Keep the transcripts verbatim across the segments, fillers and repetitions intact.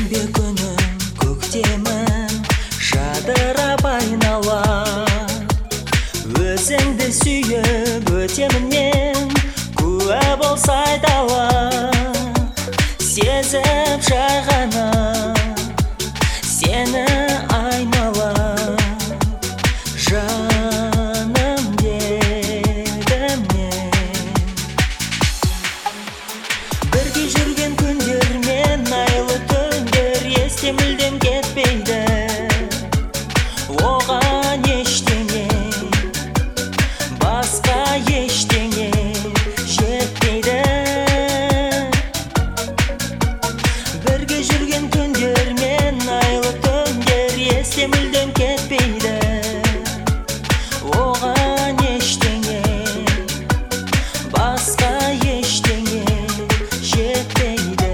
Шербе күнім көктемім жадырап айналам. Өзіңді сүйіп өтемінен куә болса айдалам. Сезіп жайғанам сені айналам. Жаным дедім мен. Бірге жүрген күндер мен айлы түндер есте мүлдем кетпейді. Оған ештеңе, басқа ештеңе жетпейді. Бірге жүрген күндер мен айлы түндер есте мүлдем кетпейді. Оған ештеңе, басқа ештеңе жетпейді.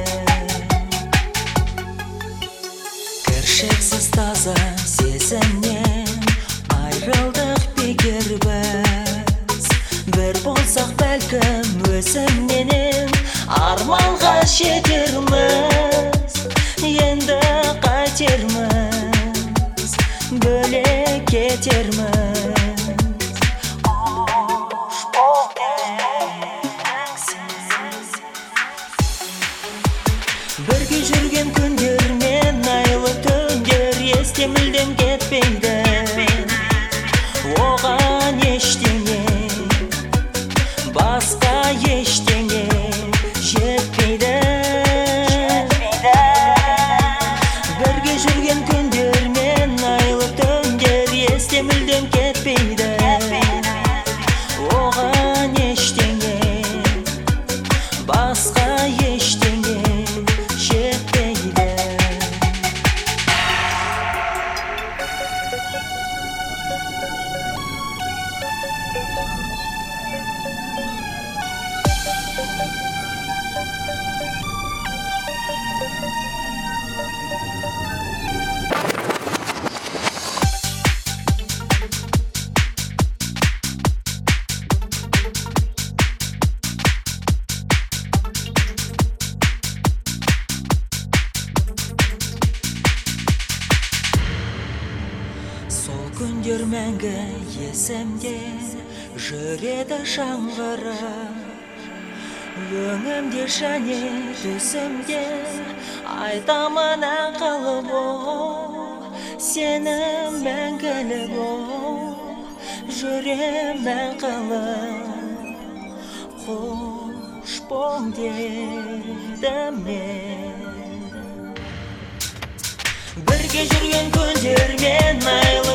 Кіршіксіз таза сезімнен айрылдық бекер біз. Бір болсақ бәлкім өзімнен арманға жетерміз. Енді қайтерміз, бөлек кетерміз. Қош бол деңсіз. Бірге жүрген күндер мен айлы түндер есте мүлдем кетпейді. Оған ештеңе, басқа ештеңе жетпейді. Бірге жүрген күндер мен айлы түндер есте мүлдем кетпейді. Оған ештеңе, басқа ештеңе жетпейді. Сол күндер мәңгі есімде жүреді жаңғырып. Өңімде және түсімде айтамын ән қылып ол. Сені мәңгілік бол, жүрем ән қылып. Қош бол дедім мен. Бірге жүрген күндер мен айлы